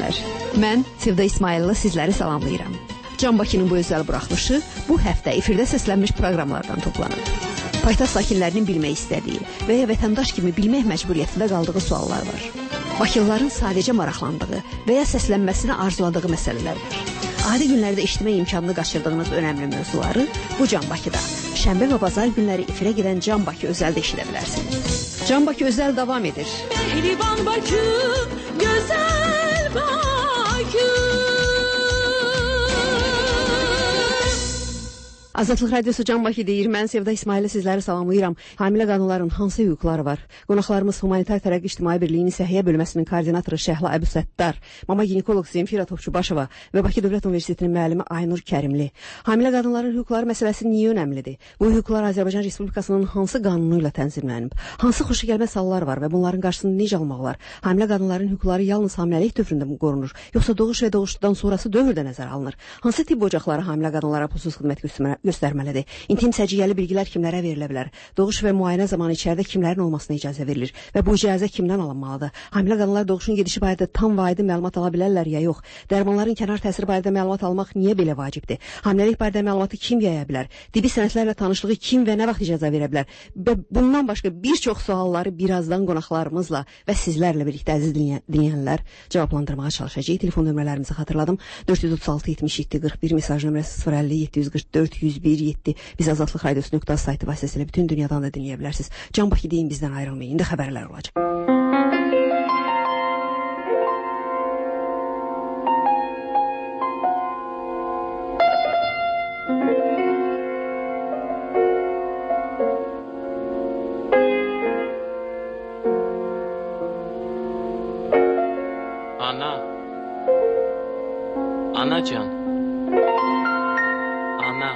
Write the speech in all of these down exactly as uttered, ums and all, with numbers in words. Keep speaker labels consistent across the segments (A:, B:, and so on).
A: izləyicilər. Mən Sevda İsmayıllı sizləri salamlayıram. Can Bakının bu özəl buraxılışı bu həftə efirdə səslənmiş proqramlardan toplanıb. Paytaxt sakinlərinin bilmək istədiyi və ya vətəndaş kimi bilmək məcburiyyətində qaldığı suallar var. Bakılıların sadəcə maraqlandığı və ya səslənməsini arzuladığı məsələlər var. Adi günlərdə eşitmə imkanını qaçırdığınız önəmli mövzuları bu Can Bakıda, şənbə və bazar günləri efirə gedən Can Bakı özəldə eşidə bilərsiniz. Can Bakı özəl davam edir.
B: Mehriban Bakı, gözəl Bakı.
A: Azadlıq Radiosu Can Bakı deyir. Mən Sevda İsmayıllı sizləri salamlayıram. Hamilə qadınların hansı hüquqları var? Qonaqlarımız Humanitar Tərəqqi İctimai Birliyinin Səhiyyə Bölməsinin koordinatoru Şəhla Əbusəttar, mama ginekoloq Zemfira Topçubaşova və Bakı Dövlət Universitetinin müəllimi Aynur Kərimli. Hamilə qadınların hüquqları məsələsi niyə önəmlidir? Bu hüquqlar Azərbaycan Respublikasının hansı qanunu ilə tənzimlənib? Hansı xoşagəlməz hallar var və bunların qarşısını necə almaq olar? Hamilə qadınların hüquqları yalnız hamiləlik dövründə mi qorunur, yoxsa doğuş və doğuşdan sonrası dövrdə nəzərə alınır? Hansı tibb ocaqları hamilə qadınlara pulsuz xidmət göstərməlidir? göstərməlidir. İntim səciyyəli bilgilər kimlərə verilə bilər? Doğuş və müayinə zamanı içəridə kimlərin olmasına icazə verilir və bu icazə kimdən alınmalıdır? Hamilə qadınlar doğuşun gedişi barədə tam və aydın məlumat ala bilərlər ya yox? Dərmanların kənar təsiri barədə məlumat almaq niyə belə vacibdir? Hamiləlik barədə məlumatı kim yaya bilər? Tibbi sənədlərlə tanışlığı kim və nə vaxt icazə verə bilər? Və bundan başqa bir çox sualları birazdan qonaqlarımızla və sizlərlə birlikdə əziz dinləyənlər cavablandırmağa çalışacağıq. Telefon nömrələrimizi xatırladım. dörd yüz otuz altı yetmiş yeddi qırx bir mesaj nömrəsi sıfır əlli yeddi yüz qırx dörd yüz bir yeddi. Biz Azadlıq Radiosu nöqtə az saytı vasitəsilə bütün dünyadan da dinləyə bilərsiniz. Can Bakı deyin, bizdən ayrılmayın. İndi xəbərlər olacaq.
C: Ana. Anacan. Ana.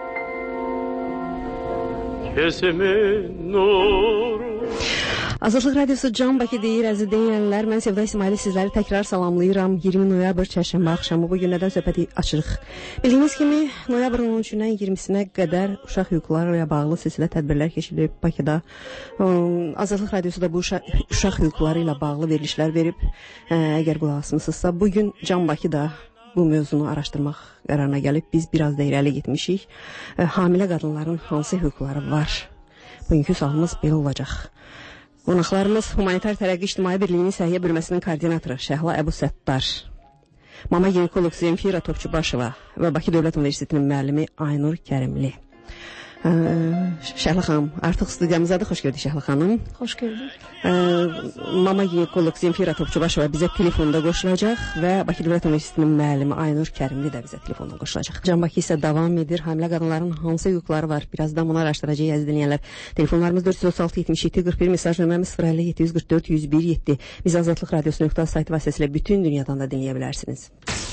C: Kesimin nuru.
A: Azadlıq Radiosu Can Bakı deyir, əziz dinləyənlər. Mən Sevda İsmayıllı sizləri təkrar salamlayıram. iyirmi noyabr çərşənbə axşamı bu günlərdən söhbəti açırıq. Bildiyiniz kimi noyabrın on üçündən iyirmisinə qədər uşaq hüquqları ilə bağlı silsilə tədbirlər keçirilib Bakıda. Azadlıq Radiosu da bu uşaq, uşaq hüquqları ilə bağlı verilişlər verib. Əgər qulaq asmısınızsa, bugün Can Bakıda bu mövzunu araşdırmaq qərarına gəlib. Biz biraz da irəli getmişik. Hamilə qadınların hansı hüquqları var? Bugünkü sualımız belə olacaq. Qonaqlarımız Humanitar Tərəqqi İctimai Birliyinin Səhiyyə Bölməsinin koordinatoru Şəhla Əbusəttar, mama ginekoloq Zemfira Topçubaşova və Bakı Dövlət Universitetinin müəllimi Aynur Kərimli. Ə, Şəhla xanım, artıq studiyamızadır. Xoş gördük Şəhla xanım.
D: Xoş gördük.
A: Ə, mama ginekoloq Zemfira Topçubaşova bizə telefonda qoşulacaq və Bakı Dövlət Universitetinin müəllimi Aynur Kərimli də bizə telefonda qoşulacaq. Can Bakı isə davam edir. Hamilə qadınların hansı hüquqları var? Birazdan bunu araşdıracağıq, əziz dinləyənlər. Telefonlarımız dörd yüz otuz altı yetmiş yeddi qırx bir, mesaj nömrəmiz sıfır əlli yeddi yüz qırx dörd yüz bir yeddi. Biz Azadlıq Radiosu nöqtə az saytı vasitəsilə bütün dünyadan da dinləyə bilərsiniz.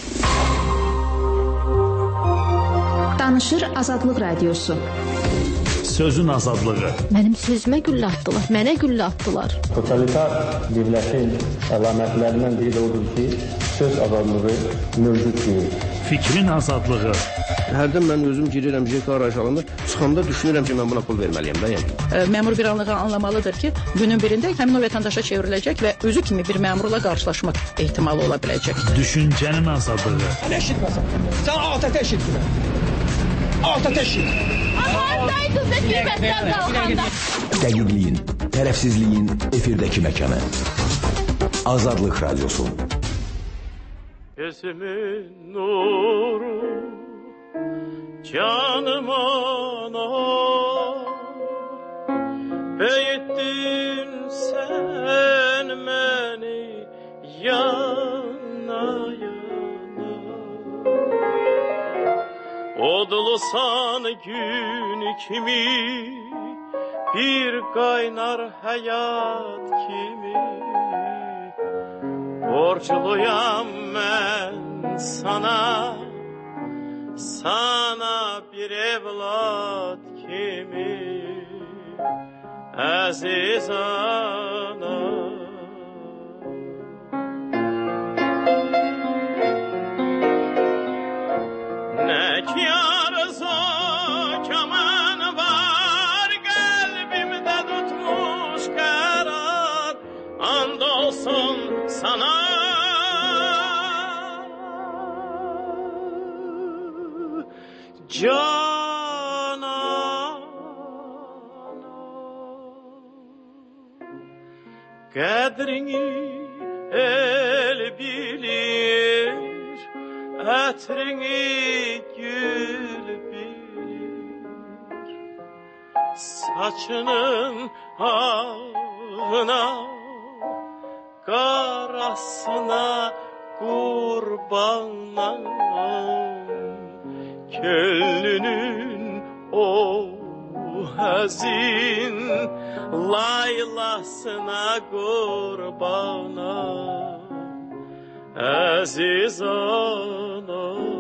D: Danışır Azadlıq Radiosu.
E: Sözün azadlığı.
D: Mənim sözümə güllə atdılar, mənə güllə atdılar.
F: Totalitar dövlətin əlamətlərindən biri də odur ki, söz azadlığı mövcud deyil.
E: Fikrin azadlığı.
G: Hərdən mən özüm girirəm J K arayış alanda, çıxanda düşünürəm ki, mən buna pul verməliyəm də, yəni.
H: Məmur bir anlığı anlamalıdır ki, günün birində həmin o vətəndaşa çevriləcək və özü kimi bir məmurla qarşılaşmaq ehtimalı ola biləcək.
E: Düşüncənin azadlığı.
I: Nə eşitməsən? Sən altı eşitmə. Altı eşit.
B: Aparsaydın da girməsən qalxanda.
J: Dəqiqliyin, tərəfsizliyin efirdəki məkanı. Azadlıq Radiosu.
C: Kesimin nuru canım ana, eğittin sen beni yana yana. Odlusan gün kimi, bir kaynar hayat kimi. Borçluyam ben sana, sana bir evlat kimi, aziz ana. Ne kârsa kaman var, kalbimde tutmuş karar, andolsun sana. Canan qədrini el bilir, ətrini gül bilir, saçının ağına, qarasına qurbanam, könlünün o həzin laylasına qurbanam, əziz anam.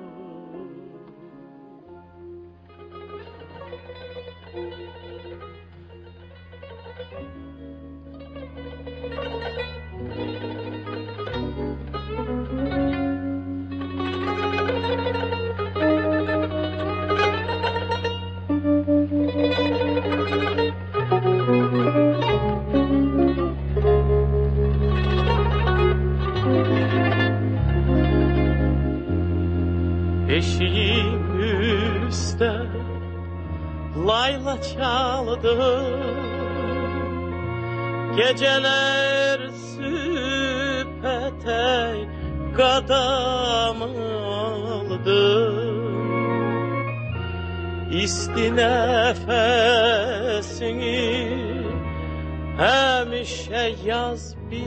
C: Eşiğim üstte layla çaldı, geceler süpetey qadam aldı. İsti nəfəsini həmişə yaz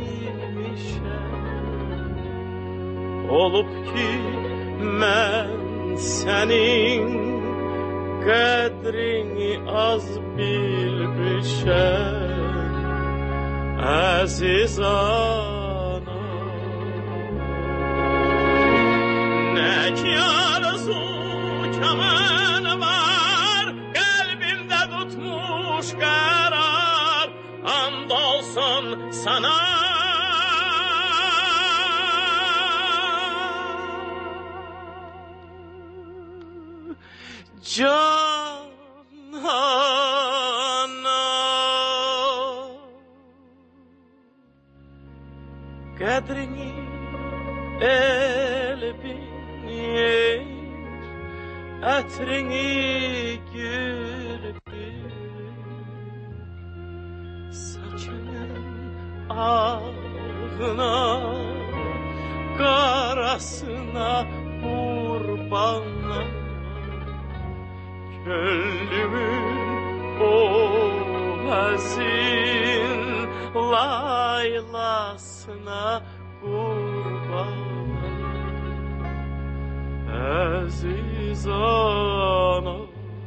C: bilmişəm, olub ki mən sənin qədrini az bilmişəm, əziz anam. Nə ki arzu kəmən var, qəlbimdə tutmuş qərar, and olsun sana. Canana qədrini el bilir, ətrini gül bilir, saçının ağına, qarasına qurbanam, könlümün o həzin laylasına qurbanam, əziz anam.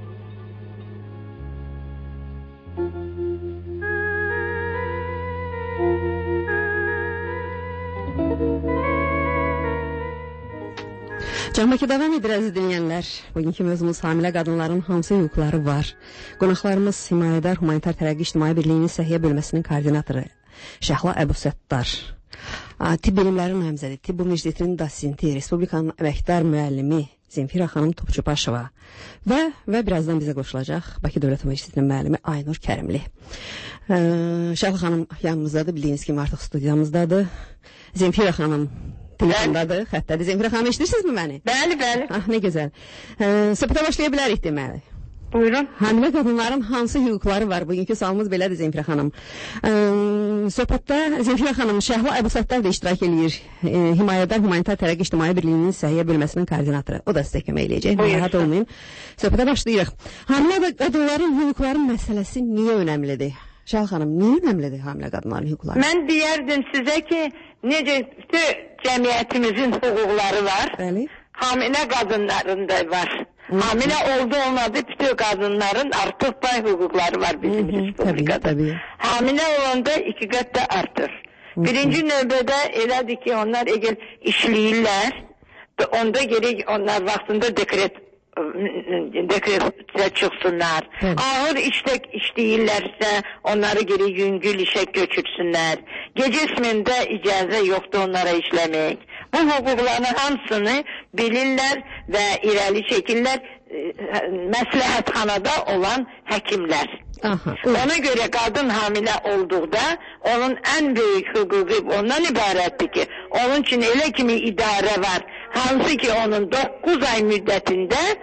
A: Cəmbəki davam edir əziz dinləyənlər. Bugünkü mövzumuz hamilə qadınların hansı hüquqları var? Qonaqlarımız Himayədar Humanitar Tərəqqi İctimai Birliyinin Səhiyyə bölməsinin koordinatoru Şəhla Əbusəttar, tibb bilimləri namizədi, tibb universitetinin dosenti, Respublikanın əməkdar müəllimi Zemfira xanım Topçubaşova və və birazdan bizə qoşulacaq Bakı Dövlət Universitetinin müəllimi Aynur Kərimli. Şəhla xanım yanımızdadır, bildiyiniz kimi artıq studiyamızdadır. Zemfira xanım telefondadır, xəttədir. Zemfira xanım, eşidirsinizmi məni? Bəli, bəli. Ah, nə gözəl. Söhbətə başlaya bilərik deməli. Buyurun. Hamilə qadınların hansı hüquqları var? Bugünkü sualımız belədir Zemfira xanım. Söhbətdə Zemfira xanım Şəhla Əbusəttar da iştirak edir. Himayədar Humanitar Tərəqqi İctimai Birliyinin Səhiyyə bölməsinin koordinatoru. O da sizə kömək eləyəcək. Narahat olmayın. Söhbətə başlayırıq. Hamilə qadınların hüquqları məsələsi niyə önəmlidir? Şəhla xanım, niyə önəmlidir hamilə qadınların hüquqları?
K: Mən deyərdim sizə ki, necə bütün cəmiyyətimizin hüquqları var. Bəli. Hamilə qadınların da var. Hı-hı. Hamilə oldu olmadı bütün qadınların artıq pay hüquqları var bizim Hı-hı. respublikada. Tabii, tabii. Hamilə olanda iki qat da artır. Hı-hı. Birinci növbədə elədir ki, onlar əgər işləyirlər, onda gerek onlar vaxtında dekret dekretə çıxsınlar. Hı. Ağır işlə işləyirlərsə, onları geri yüngül işə götürsünlər. Gecə ismində icazə yoxdur onlara işləmək. Bu hüquqların hamısını bilirlər və irəli çəkirlər məsləhətxanada olan həkimlər. Aha, ona görə qadın hamilə olduqda onun ən böyük hüququ ondan ibarətdir ki, onun üçün elə kimi idarə var, hansı ki onun doqquz ay müddətində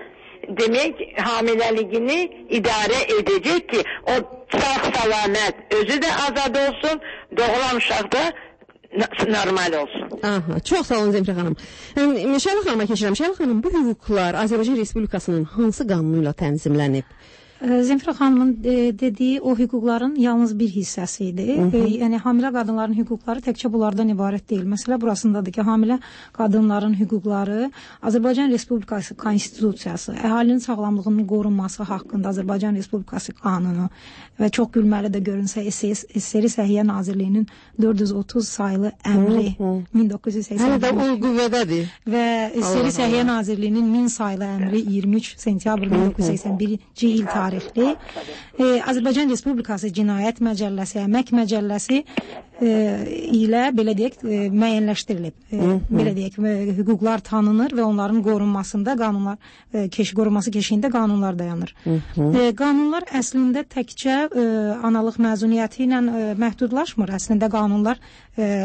K: demək hamiləliyini idarə edəcək ki, o sağ salamet özü də azad olsun, doğulan uşaq da normal olsun.
A: Aha, çox sağ olun Zemfir xanım. Şəhrə xanıma keçirəm. Şəhrə xanım, bu hüquqlar Azərbaycan Respublikasının hansı qanunuyla tənzimlənib?
L: Zemfir xanımın dediyi o hüquqların yalnız bir hissəsi idi. Yəni hamilə qadınların hüquqları təkcə bunlardan ibarət deyil. Məsələ burasındadır ki, hamilə qadınların hüquqları Azərbaycan Respublikası Konstitusiyası, əhalinin sağlamlığının qorunması haqqında Azərbaycan Respublikası qanunu və çox gülməli də görünsə SSR Səhiyyə Nazirliyinin dörd yüz otuz saylı əmri min doqquz yüz səksən
A: hələ də o qüvvədədir.
L: Və SSR Səhiyyə Nazirliyinin min saylı əmri iyirmi üç sentyabr min doqquz yüz səksən birinci il tarixli E, Azərbaycan Respublikası Cinayət Məcəlləsi, Əmək Məcəlləsi e, ilə belə deyək e, müəyyənləşdirilib. E, belə deyək e, hüquqlar tanınır və onların qorunmasında qanunlar e, keş qorunması keşiyində qanunlar dayanır. E, qanunlar əslində təkcə e, analıq məzuniyyəti ilə e, məhdudlaşmır. Əslində qanunlar e,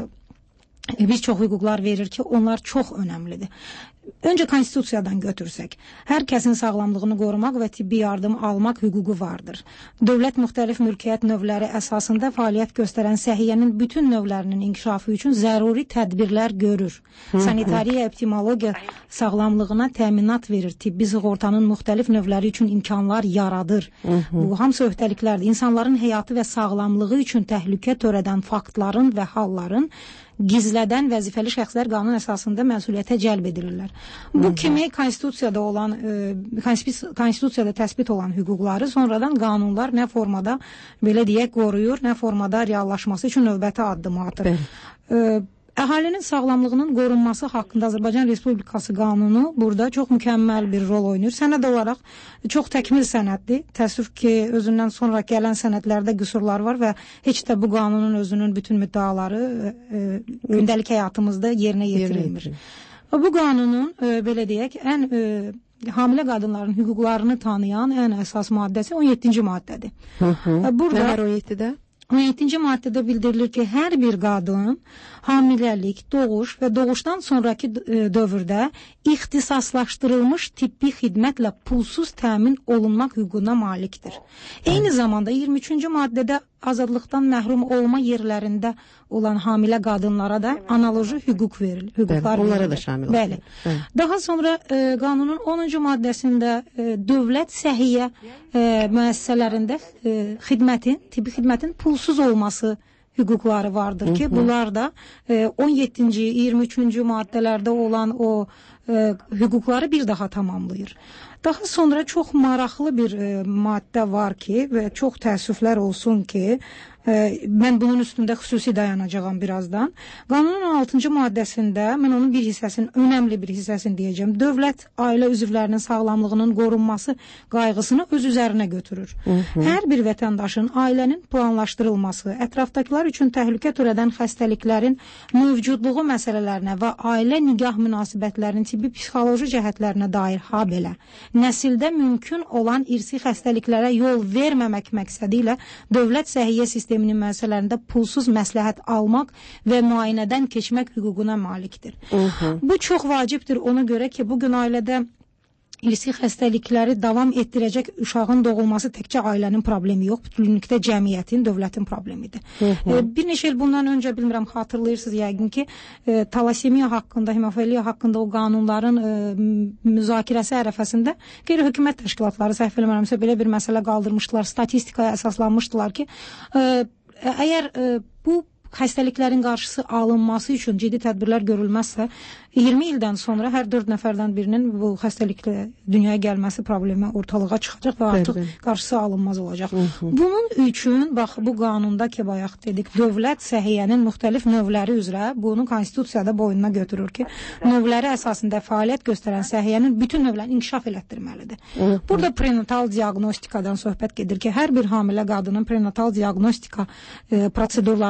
L: bir çox hüquqlar verir ki, onlar çox önəmlidir. Öncə konstitusiyadan götürsək, hər kəsin sağlamlığını qorumaq və tibbi yardım almaq hüququ vardır. Dövlət müxtəlif mülkiyyət növləri əsasında fəaliyyət göstərən səhiyyənin bütün növlərinin inkişafı üçün zəruri tədbirlər görür. Sanitariya, epidemiologiya sağlamlığına təminat verir. Tibbi sığortanın müxtəlif növləri üçün imkanlar yaradır. Bu hamısı öhdəliklərdir. İnsanların həyatı və sağlamlığı üçün təhlükə törədən faktların və halların gizlədən vəzifəli şəxslər qanun əsasında məsuliyyətə cəlb edilirlər. Bu kimi konstitusiyada olan, e, konstitusiyada təsbit olan hüquqları sonradan qanunlar nə formada belə deyək qoruyur, nə formada reallaşması üçün növbəti addım atır. E, Əhalinin sağlamlığının qorunması haqqında Azərbaycan Respublikası qanunu burada çox mükəmməl bir rol oynayır. Sənəd olaraq çox təkmil sənəddir. Təəssüf ki, özündən sonra gələn sənədlərdə qüsurlar var və heç də bu qanunun özünün bütün müddaları e, gündəlik həyatımızda yerinə yetirilmir. Bu qanunun e, belə deyək, ən e, hamilə qadınların hüquqlarını tanıyan ən əsas maddəsi on yeddinci maddədir. Burada
A: on yeddidə
L: on yeddinci maddədə bildirilir ki, hər bir qadın hamiləlik, doğuş və doğuşdan sonraki dövrdə ixtisaslaşdırılmış tibbi xidmətlə pulsuz təmin olunmaq hüququna malikdir. Eyni zamanda iyirmi üçüncü maddədə azadlıqdan məhrum olma yerlərində olan hamilə qadınlara da analoji hüquq verilir. Hüquqlar
A: Bəli, onlara da şamil olur.
L: Bəli. Bəli. Daha sonra e, qanunun onuncu maddəsində e, dövlət səhiyyə e, müəssisələrində e, xidmətin, tibbi xidmətin pulsuz olması hüquqları vardır ki, bunlar da e, on yeddinci, iyirmi üçüncü maddələrdə olan o e, hüquqları bir daha tamamlayır. Daha sonra çox maraqlı bir e, maddə var ki, və çox təəssüflər olsun ki, e, mən bunun üstündə xüsusi dayanacağam birazdan. Qanunun on altıncı maddəsində, mən onun bir hissəsinin, önəmli bir hissəsini deyəcəm. Dövlət ailə üzvlərinin sağlamlığının qorunması qayğısını öz üzərinə götürür. Hı -hı. Hər bir vətəndaşın ailənin planlaşdırılması, ətrafdakılar üçün təhlükə törədən xəstəliklərin mövcudluğu məsələlərinə və ailə nigah münasibətlərinin tibbi psixoloji cəhətlərinə dair habelə nəsildə mümkün olan irsi xəstəliklərə yol verməmək məqsədi ilə dövlət səhiyyə sisteminin müəssisələrində pulsuz məsləhət almaq və müayinədən keçmək hüququna malikdir. Hı -hı. Bu çox vacibdir ona görə ki, bugün ailədə irsi xəstəlikləri davam etdirəcək uşağın doğulması təkcə ailənin problemi yox, bütünlükdə cəmiyyətin, dövlətin problemidir. Hı -hı. E, bir neçə il bundan öncə, bilmirəm, xatırlayırsınız yəqin ki, e, talasemiya haqqında, hemofiliya haqqında o qanunların e, müzakirəsi ərəfəsində qeyri-hökumət təşkilatları, səhv eləmirəmsə, belə bir məsələ qaldırmışdılar, statistikaya əsaslanmışdılar ki, e, əgər e, bu xəstəliklərin qarşısı alınması üçün ciddi tədbirlər görülməzsə, iyirmi ildən sonra hər dörd nəfərdən birinin bu xəstəliklə dünyaya gəlməsi problemi ortalığa çıxacaq və artıq qarşısı alınmaz olacaq. Hı -hı. Bunun üçün, bax, bu qanunda ki, bayaq dedik, dövlət səhiyyənin müxtəlif növləri üzrə bunu konstitusiyada boynuna götürür ki, növləri əsasında fəaliyyət göstərən səhiyyənin bütün növlərini inkişaf elətdirməlidir. Hı -hı. Burada prenatal diaqnostikadan söhbət gedir ki, hər bir hamilə qadının prenatal diaqnostika e, prosedurlarını keçmək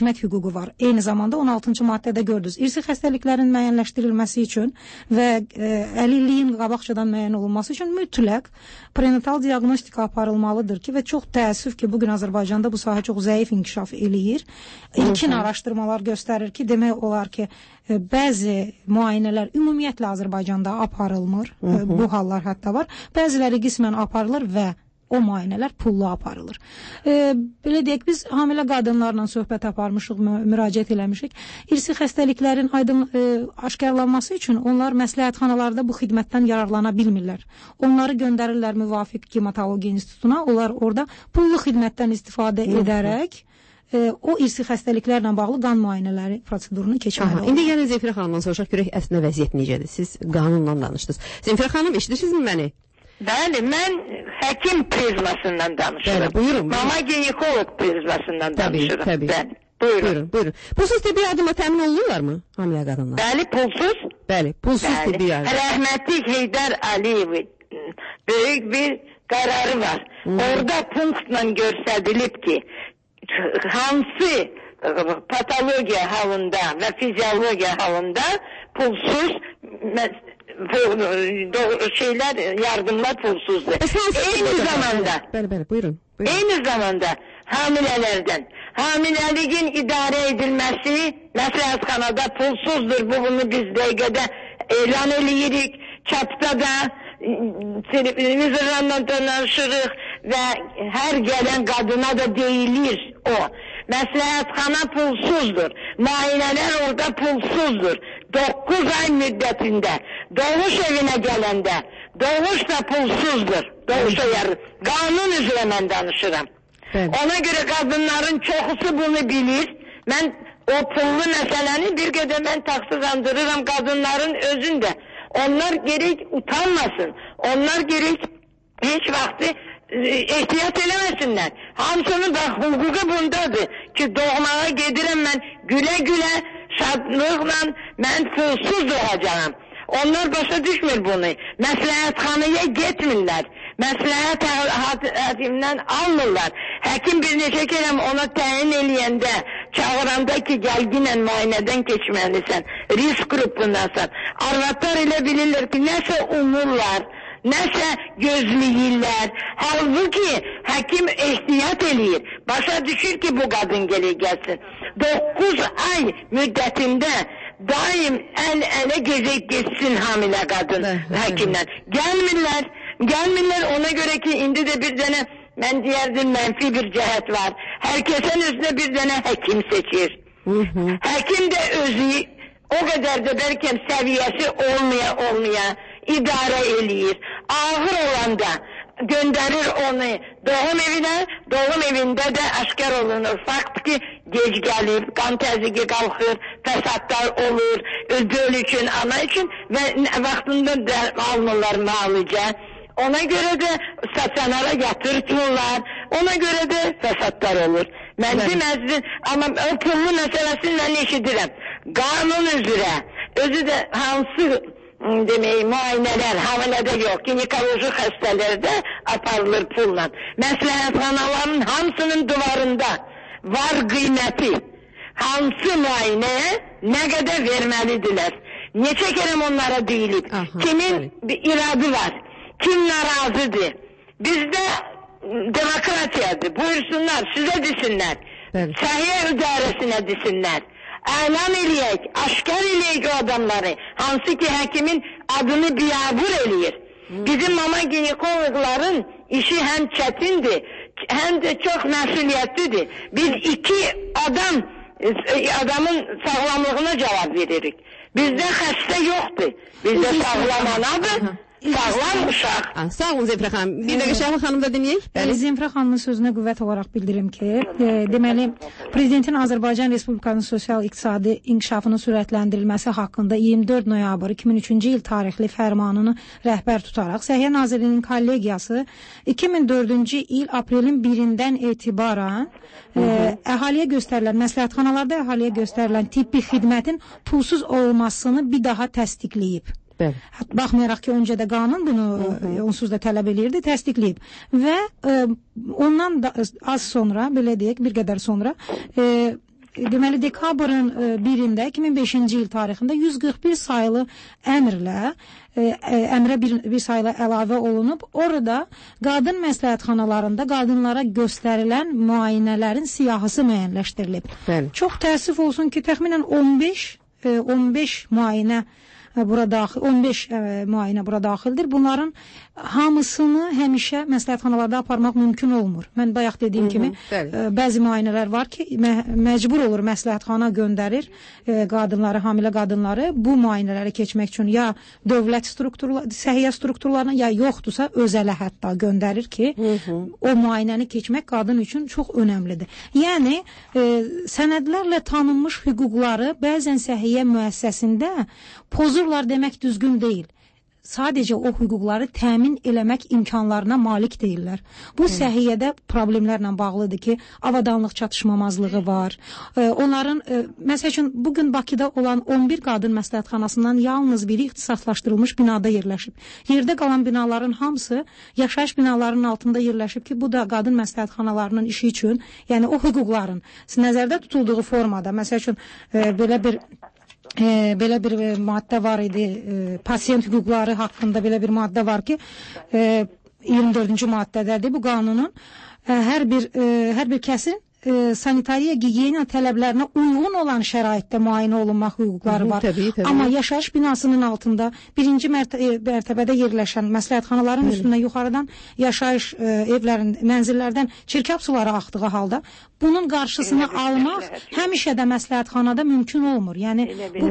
L: xidmət hüququ var. Eyni zamanda on altıncı maddədə gördünüz. İrsi xəstəliklərin müəyyənləşdirilməsi üçün və e, əlilliyin qabaqcadan müəyyən olunması üçün mütləq prenatal diaqnostika aparılmalıdır ki, və çox təəssüf ki, bugün Azərbaycanda bu sahə çox zəif inkişaf eləyir. İlkin araşdırmalar göstərir ki, demək olar ki, e, bəzi müayinələr ümumiyyətlə Azərbaycanda aparılmır. E, bu hallar hətta var. Bəziləri qismən aparılır və o müayinələr pullu aparılır. E, belə deyək, biz hamilə qadınlarla söhbət aparmışıq, mü müraciət eləmişik. İrsi xəstəliklərin aydın e, aşkarlanması üçün onlar məsləhətxanalarda bu xidmətdən yararlana bilmirlər. Onları göndərirlər müvafiq hematologiya institutuna. Onlar orada pullu xidmətdən istifadə edərək e, o irsi xəstəliklərlə bağlı qan müayinələri prosedurunu keçməli olur.
A: İndi gəlin Zemfirə xanımdan soruşaq, görək əslində vəziyyət necədir? Siz qanunla danışdınız. Zemfirə xanım, eşidirsinizmi məni?
K: Bəli, mən həkim prizmasından danışıram.
A: Bəli, buyurun.
K: Mama ginekoloq prizmasından danışıram.
A: Təbii, təbii.
K: Bəli, buyurun.
A: Buyurun, buyurun. Pulsuz tibbi yardıma təmin olunurlarmı hamilə qadınlar?
K: Bəli, pulsuz.
A: Bəli, pulsuz
K: Bəli.
A: tibbi yardım.
K: Rəhmətlik Heydər Əliyevin böyük bir qərarı var. Hmm. Orada punktla göstərilib ki, hansı patologiya halında və fiziologiya halında pulsuz şeyler, yardımlar pulsuzdur. Eyni zamanda
A: bəli, bəli, buyurun, buyurun.
K: Eyni zamanda hamilələrdən hamileliğin idare edilməsi məsləhətxanada pulsuzdur. Bu bunu biz dəqiqədə elan edirik. Çapda da televizorla danışırıq və hər gələn qadına da deyilir o. Məsləhətxana pulsuzdur. Müayinələr orada pulsuzdur. dokuz ay müddətində doğuş evinə gələndə doğuş da pulsuzdur. Doğuşa yarı. Qanun üzrə mən danışıram. Evet. Ona görə qadınların çoxusu bunu bilir. Mən o pullu məsələni bir qədər mən taksizandırıram qadınların özündə. Onlar gerek utanmasın. Onlar gerek hiç vakti ehtiyat eləməsinlər. Hamısının da hüququ bundadır ki, doğmağa gedirəm mən gülə gülə, şadlıqla mən pulsuz doğacağım. Onlar başa düşmür bunu. Məsləhətxanaya getmirlər. Məsləhət həkimdən almırlar. Həkim bir neçə kərəm ona təyin eləyəndə, çağıranda ki, gəlginən müayinədən keçməlisən, risk qrupundasan. Arvadlar elə bilirlər ki, nəsə umurlar, nəsə gözləyirlər. Halbuki həkim ehtiyat eləyir. Başa düşür ki, bu qadın gəlir gəlsin. dokuz ay müddətində daim əl-ələ gezək geçsin hamilə qadın həkimdən. Gəlmirlər, gəlmirlər ona görə ki, indi də bir dənə, mən deyərdim, mənfi bir cəhət var. Hər kəsən özünə bir dənə həkim seçir. Hı -hı. Həkim də özü o qədər də bəlkə səviyyəsi olmaya olmaya idarə eləyir. Ağır olanda göndərir onu doğum evinə, doğum evində də aşkar olunur. Fakt ki, gec gəlib, qan təzyiqi qalxır, fəsadlar olur, öldüğü üçün, ana üçün və vaxtında da alınırlar müalicə. Ona görə də stasionara yatırtmırlar, ona görə də fəsadlar olur. Mən deməzdim, amma o pullu məsələsini mən eşidirəm. Qanun üzrə, özü də hansı demək, müayinələr hamilədə yox, ginekoloji xəstələrdə aparılır pulla. Məsləhətxanaların hamısının duvarında var qiyməti. Hansı müayinəyə nə qədər verməlidirlər? Neçə kərəm onlara deyilib? Aha, kimin bir iradı var? Kim narazıdır? Bizdə demokratiyadır. Buyursunlar, sizə desinlər. Səhiyyə idarəsinə desinlər. Əlan eləyək, aşkar eləyək o adamları. Hansı ki, həkimin adını biabır eləyir. Hmm. Bizim mama ginekoloqların işi həm çətindir, həm də çox məsuliyyətlidir. Biz iki adam, adamın sağlamlığına cavab veririk. Bizdə xəstə yoxdur. Bizdə sağlam anadır. Sağlam uşaq.
A: Sağ olun Zemfirə xanım. Bir dəqiqə Şəhla xanım da dinləyək.
L: Bəli, Zemfirə xanımın sözünə qüvvət olaraq bildirim ki, e, deməli, Prezidentin Azərbaycan Respublikasının sosial-iqtisadi inkişafının sürətləndirilməsi haqqında iyirmi dörd noyabr iki min üçüncü il tarixli fərmanını rəhbər tutaraq Səhiyyə Nazirliyinin kollegiyası iki min dördüncü il aprelin birindən etibarən e, əhaliyə göstərilən, məsləhətxanalarda əhaliyə göstərilən tibbi xidmətin pulsuz olmasını bir daha təsdiqləyib. Bəli. Baxmayaraq ki, öncə də qanun bunu e, onsuz da tələb eləyirdi, təsdiqləyib. Və e, ondan da az sonra, belə deyək, bir qədər sonra e, deməli dekabrın birində iki min beşinci il tarixində yüz qırx bir saylı əmrlə əmrə bir, bir saylı əlavə olunub. Orada qadın məsləhətxanalarında qadınlara göstərilən müayinələrin siyahısı müəyyənləşdirilib.
A: Bəli.
L: Çox təəssüf olsun ki, təxminən on beş müayinə bura daxil, on beş ə, müayinə bura daxildir. Bunların hamısını həmişə məsləhətxanalarda aparmaq mümkün olmur. Mən bayaq dediyim Hı -hı, kimi ə, bəzi müayinələr var ki, mə məcbur olur məsləhətxana göndərir ə, qadınları, hamilə qadınları bu müayinələri keçmək üçün ya dövlət strukturları, səhiyyə strukturlarına, ya yoxdursa özələ hətta göndərir ki, Hı -hı. o müayinəni keçmək qadın üçün çox önəmlidir. Yəni ə, sənədlərlə tanınmış hüquqları bəzən səhiyyə müəssisəsində pozurlar demək düzgün deyil. Sadəcə o hüquqları təmin eləmək imkanlarına malik deyirlər. Bu Hı. səhiyyədə problemlərlə bağlıdır ki, avadanlıq çatışmamazlığı var. E, onların, e, məsəl üçün, bugün Bakıda olan on bir qadın məsləhətxanasından yalnız biri ixtisaslaşdırılmış binada yerləşib. Yerdə qalan binaların hamısı yaşayış binalarının altında yerləşib ki, bu da qadın məsləhətxanalarının işi üçün, yəni o hüquqların nəzərdə tutulduğu formada, məsəl üçün, e, belə bir E, belə bir e, maddə var idi, e, pasiyent hüquqları haqqında belə bir maddə var ki, e, iyirmi dördüncü maddədədir bu qanunun. E, hər bir e, hər bir kəsin e, sanitariya, gigiyena tələblərinə uyğun olan şəraitdə müayinə olunmaq hüquqları var. Hı, təbii, təbii. Amma yaşayış binasının altında birinci mərtəbədə yerləşən məsləhətxanaların üstündən yuxarıdan yaşayış e, evlərin, mənzillərdən çirkab suları axdığı halda bunun qarşısını almaq həmişə də məsləhətxanada mümkün olmur. Yəni bu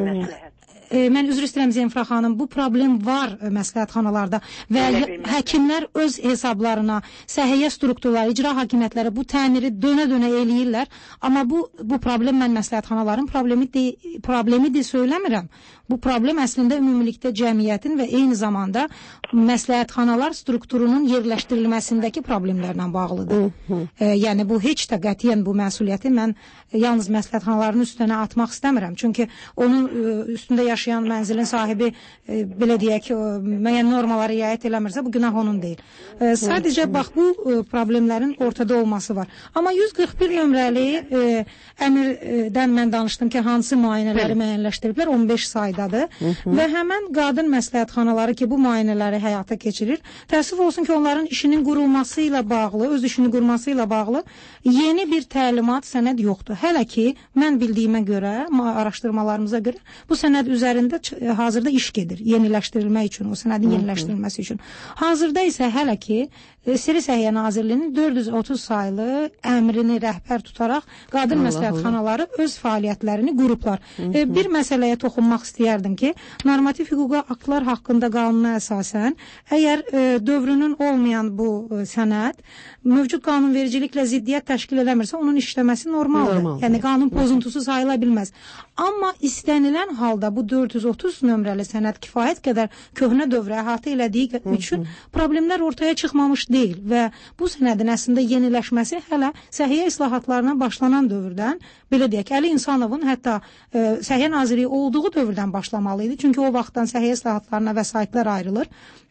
L: E, mən üzr istəyirəm Zemfira xanım, bu problem var e, məsləhətxanalarda və həkimlər öz hesablarına, səhiyyə strukturları, icra hakimiyyətləri bu təmiri dönə-dönə eləyirlər. Amma bu bu problem mən məsləhətxanaların problemi de, problemidir söyləmirəm. Bu problem əslində ümumilikdə cəmiyyətin və eyni zamanda məsləhətxanalar strukturunun yerləşdirilməsindəki problemlərlə bağlıdır. E, yəni bu heç də qətiyyən bu məsuliyyəti mən e, yalnız məsləhətxanaların üstünə atmaq istəmirəm. Çünki onun e, üstündə yaşayan mənzilin sahibi e, belə deyək ki, müəyyən normalara riayət eləmirsə, bu günah onun deyil. E, sadəcə bax bu e, problemlərin ortada olması var. Amma yüz qırx bir nömrəli e, əmrdən mən danışdım ki, hansı müayinələri müəyyənləşdiriblər, on beş saydadır. Hı -hı. Və həmən qadın məsləhətxanaları ki, bu müayinələri həyata keçirir. Təəssüf olsun ki, onların işinin qurulması ilə bağlı, öz işini qurması ilə bağlı yeni bir təlimat, sənəd yoxdur. Hələ ki, mən bildiyimə görə, araşdırmalarımıza görə bu sənəd üzərində hazırda iş gedir, yeniləşdirilmək üçün, o sənədin yeniləşdirilməsi üçün. Hazırda isə hələ ki, Səhiyyə Səhiyyə Nazirliyinin dörd yüz otuz saylı əmrini rəhbər tutaraq qadın məsləhətxanaları öz fəaliyyətlərini qurublar. E, bir məsələyə toxunmaq istəyərdim ki, normativ hüquqi aktlar haqqında qanuna əsasən, əgər e, dövrünün olmayan bu e, sənəd mövcud qanunvericiliklə ziddiyyət təşkil eləmirsə, onun işləməsi normaldır. Normal. Yəni qanun pozuntusu sayıla bilməz. Amma istənilən halda bu dörd yüz otuz nömrəli sənəd kifayət qədər köhnə dövrə əhatə elədiyi üçün problemlər ortaya çıxmamış deyil və bu sənədin əslində yeniləşməsi hələ səhiyyə islahatlarına başlanan dövrdən, belə deyək, Əli İnsanovun hətta e, Səhiyyə Naziri olduğu dövrdən başlamalı idi. Çünki o vaxtdan səhiyyə islahatlarına vəsaitlər ayrılır.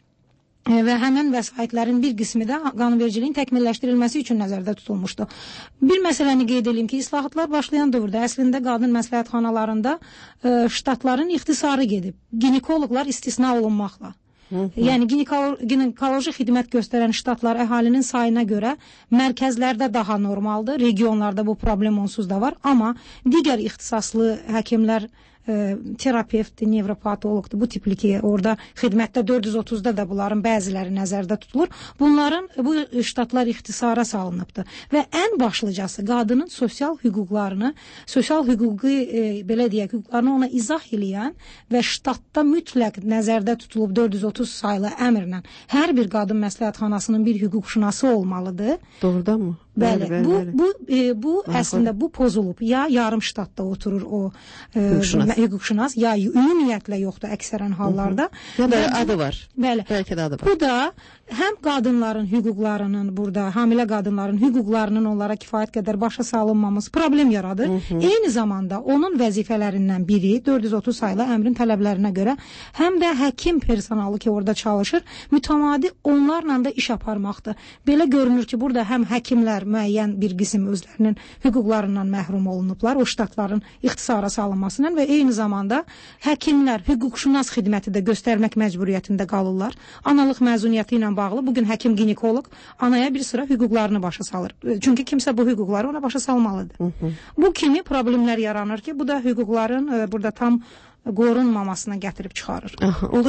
L: Və həmən vəsaitlərin bir qismi də qanunvericiliyin təkmilləşdirilməsi üçün nəzərdə tutulmuşdu. Bir məsələni qeyd edeyim ki, islahatlar başlayan dövrdə əslində qadın məsləhətxanalarında e, ştatların ixtisarı gedib. Ginekoloqlar istisna olunmaqla. Hı -hı. Yəni ginekoloji xidmət göstərən ştatlar əhalinin sayına görə mərkəzlərdə daha normaldır, regionlarda bu problem onsuz da var, amma digər ixtisaslı həkimlər, e, terapevtdir, nevropatoloqdur, bu tipli ki, orada xidmətdə dörd yüz otuzda da bunların bəziləri nəzərdə tutulur. Bunların, bu ştatlar ixtisara salınıbdır və ən başlıcası qadının sosial hüquqlarını, sosial hüquqi, e, belə deyək, hüquqlarını ona izah eləyən və ştatda mütləq nəzərdə tutulub dörd yüz otuz saylı əmrlə hər bir qadın məsləhətxanasının bir hüquqşünası olmalıdır.
A: Doğrudan mı?
L: Bəli, bəli, bu bəli. bu e, bu Aha. əslində bu pozulub. Ya yarım ştatda oturur o e, hüquqşünas, ya ümumiyyətlə yoxdur əksərən hallarda.
A: Hı -hı. Ya da və adı var.
L: Bəli.
A: Bəlkə də adı var.
L: Bu da həm qadınların hüquqlarının burada, hamilə qadınların hüquqlarının onlara kifayət qədər başa salınmaması problem yaradır. Hı -hı. Eyni zamanda onun vəzifələrindən biri dörd yüz otuz saylı əmrin tələblərinə görə həm də həkim personalı ki orada çalışır, mütəmadi onlarla da iş aparmaqdır. Belə görünür ki, burada həm həkimlər, müəyyən bir qism özlərinin hüquqlarından məhrum olunublar, o ştatların ixtisara salınmasından və eyni zamanda həkimlər hüquqşünas xidməti də göstərmək məcburiyyətində qalırlar. Analıq məzuniyyəti ilə bağlı bugün həkim ginekoloq anaya bir sıra hüquqlarını başa salır. Çünki kimsə bu hüquqları ona başa salmalıdır. Hı -hı. Bu kimi problemlər yaranır ki, bu da hüquqların e, burada tam qorunmamasına gətirib çıxarır.
A: Aha,